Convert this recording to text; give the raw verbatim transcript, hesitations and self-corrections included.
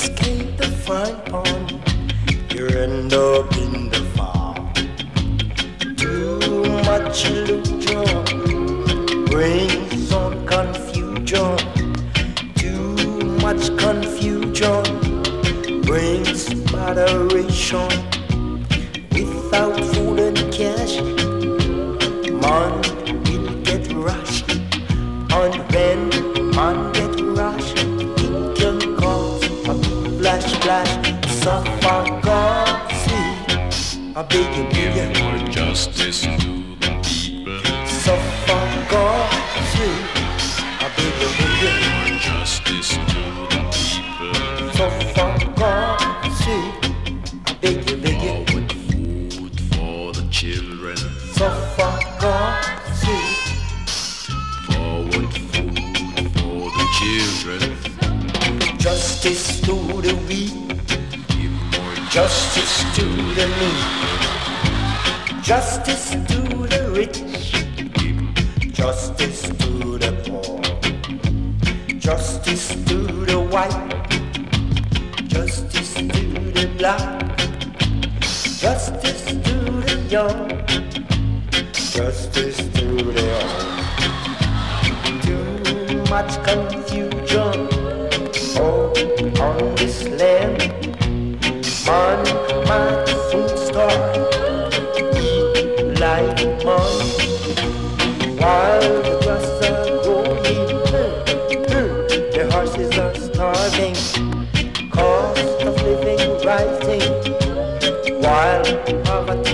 escape the frying pan, you end up in the farm. Too much illusion brings on confusion. Too much confusion brings moderation. Without food and cash, man will get rushed. And when man get rushed, it can cause a flash flash. Suffer God, see, I beg you, beg you. Give more justice to the people. Suffer God, see, I beg you, beg you. Give more justice to the people. Suffer God, see, I beg you, beg you. Forward food for the children. Suffer God, see, Forward food for the children. justice to the weak, Give more justice to the meek, justice to the rich, justice to the poor, justice to the white, justice to the black, justice to the young, justice to the old. Too much confusion, oh, on this land. Man might soon start eat like man, while the grass are growing, the horses are starving. Cost of living rising, while poverty